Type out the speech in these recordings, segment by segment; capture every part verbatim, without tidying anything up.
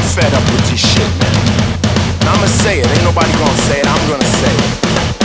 I'm fed up with this shit, man. And I'ma say it, ain't nobody gonna say it, I'm gonna say it.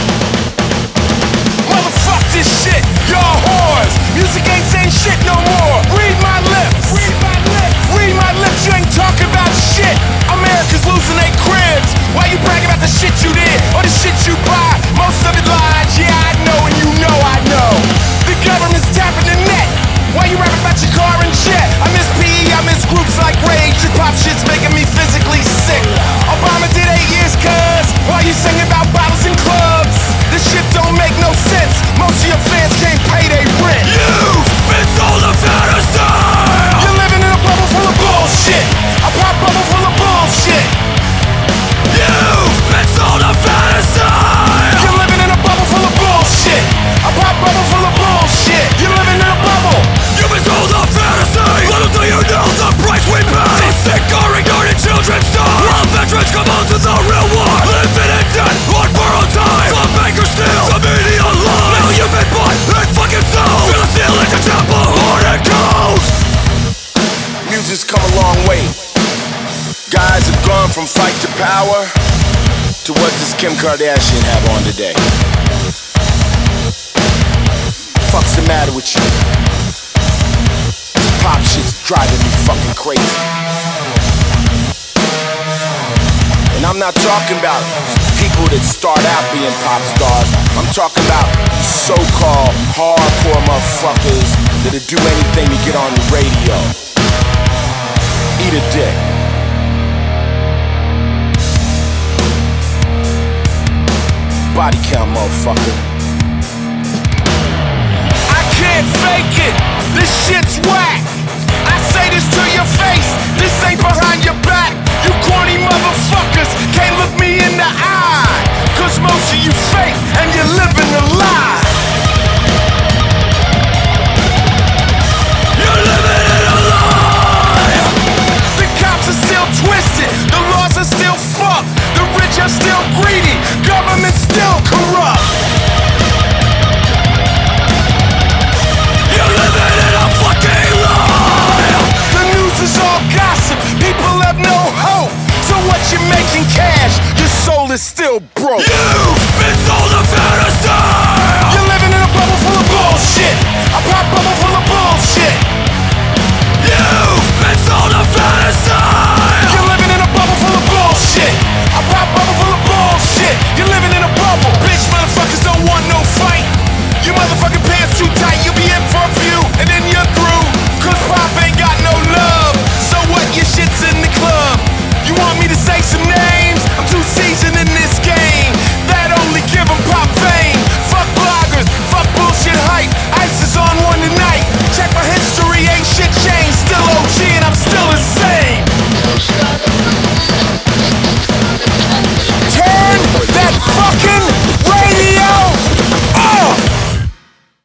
Motherfuck this shit, y'all whores. Music ain't saying shit no more. Read my lips. Read my lips. Read my lips, you ain't talking about shit. America's losing their cribs. Why you bragging about the shit you did or the shit you buy? Most of it lies, yeah I know and you know I know. The government's tapping the net. Why you rapping about your car and jet? I miss P E, I miss groups like Rage. Your pop shit's making me physically sick. Obama did eight years, cuz. Why you singing about bottles and clubs? This shit don't make no sense. Most of your fans can't pay their rent. You've been sold a fantasy. You're living in a bubble full of bullshit. A pop bubble full of bullshit. You've been sold a fantasy. You're living in a bubble full of bullshit. A pop bubble full of bullshit. You're living in a bubble. You've been sold a fantasy. Little do you know the price we pay. The sick are ignored and children starve. While veterans come on to the real war. Living in debt on borrowed time. Some bankers steal, some media lies. Now you've been bought and fucking sold. Feel the steel into temple, horn and cold. Music's come a long way. Guys have gone from fight to power to what does Kim Kardashian have on today? Fuck's the matter with you? This pop shit's driving me fucking crazy. And I'm not talking about people that start out being pop stars. I'm talking about so-called hardcore motherfuckers that'll do anything to get on the radio. Eat a dick. Body count, motherfucker. I can't fake it. This shit's whack. I say this to your face. This ain't behind your back. You corny motherfuckers can't look me in the eye. Cause most of you fake and you're living a lie. You're living in a lie. The cops are still twisted. The laws are still fucked. The rich are still greedy. Government's still corrupt. You're living in a fucking lie. The news is all gossip. People have no hope. So what you making cash? Your soul is still broke. You've been sold a